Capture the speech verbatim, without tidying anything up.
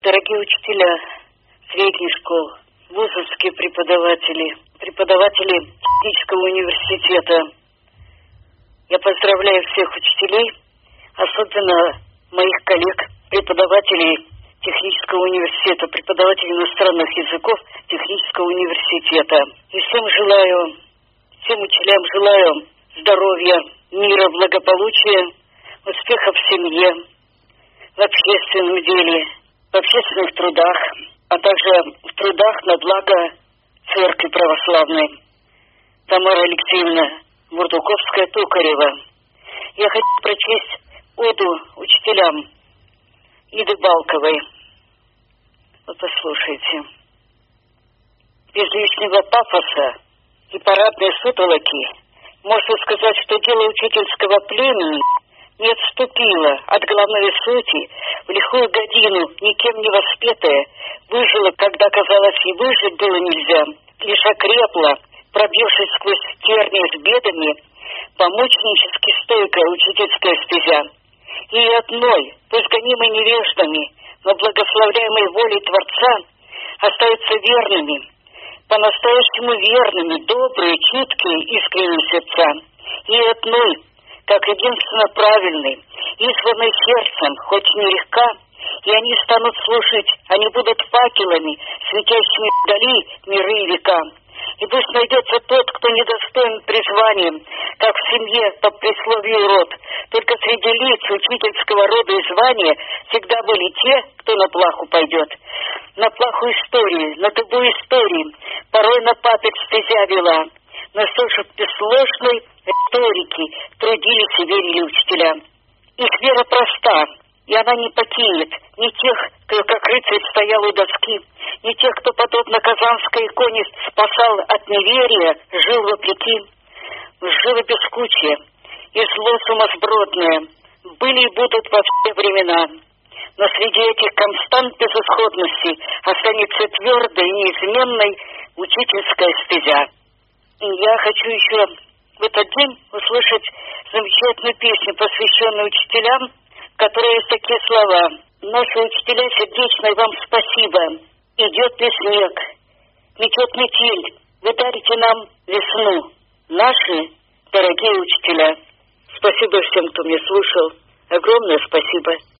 Дорогие учителя средних школ, вузовские преподаватели, преподаватели технического университета, я поздравляю всех учителей, особенно моих коллег, преподавателей технического университета, преподавателей иностранных языков технического университета. И всем желаю, всем учителям желаю здоровья, мира, благополучия, успехов в семье, в общественном деле, в общественных трудах, а также в трудах на благо Церкви Православной. Тамара Алексеевна Бурдуковская-Токарева. Я хочу прочесть оду учителям Иды Балковой. Вот послушайте. Без лишнего пафоса и парадной сутолоки можно сказать, что дело учительского племени не отступило от главной сути, в лихую годину, никем не воспетая, выжило, когда, казалось, и выжить было нельзя, лишь окрепло, пробившись сквозь тернии с бедами, помученически стойкая учительская стезя. И одной, пусть гонимой невеждами, но благословляемой волей Творца, остаются верными, по-настоящему верными, добрые, чуткие, искренние сердца. И одной, как единственно правильный, избранный сердцем, хоть нелегка, и они станут служить, они будут факелами, светящими вдали миры и века. И пусть найдется тот, кто недостоин призванием, как в семье по присловию род. Только среди лиц учительского рода и звания всегда были те, кто на плаху пойдет. На плаху истории, на табу истории, порой на папик стезя вела. Но что же без сложной риторики трудились и верили учителя. Их вера проста, и она не покинет ни тех, кто как рыцарь стоял у доски, ни тех, кто, подобно казанской иконе, спасал от неверия, жил вопреки. Живо бескучие и зло сумасбродное были и будут во все времена. Но среди этих констант безысходности останется твердой и неизменной учительская стезя. И я хочу еще в этот день услышать замечательную песню, посвященную учителям, в которой есть такие слова. Наши учителя, сердечное вам спасибо. Идет ли снег, метет метель, вы дарите нам весну. Наши дорогие учителя. Спасибо всем, кто меня слушал. Огромное спасибо.